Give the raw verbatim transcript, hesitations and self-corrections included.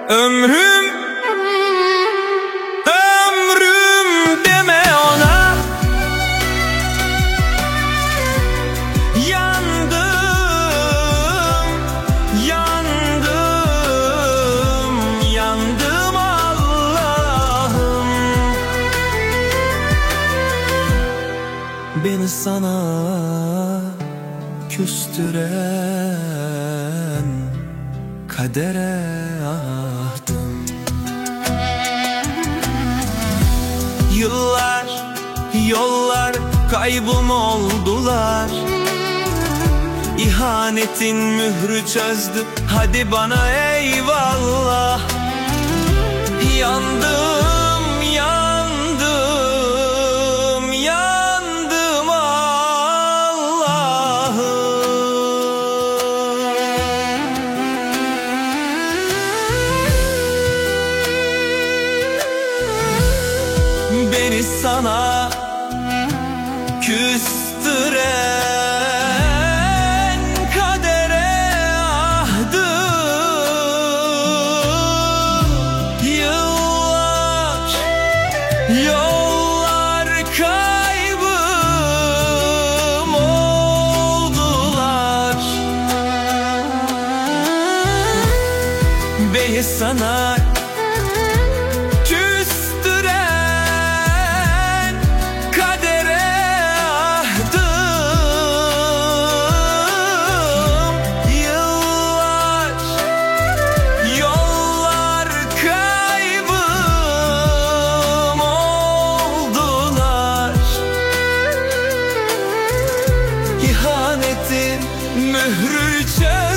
Ömrüm, ömrüm deme ona. Yandım, yandım, yandım Allah'ım. Beni sana küstüren kadere ahdım. Yıllar, yollar kaybım oldular. İhanetin mührü çözdü, hadi bana eyvallah. Yandım, yandım, yandım Allah'ım. Beni sana küstüren kadere ahdım. Yıllar, yollar kaybım oldular. Beni sana küstüren kadere ahdım. Yıllar, yollar kaybım oldular. İhanetin mührü çözdü,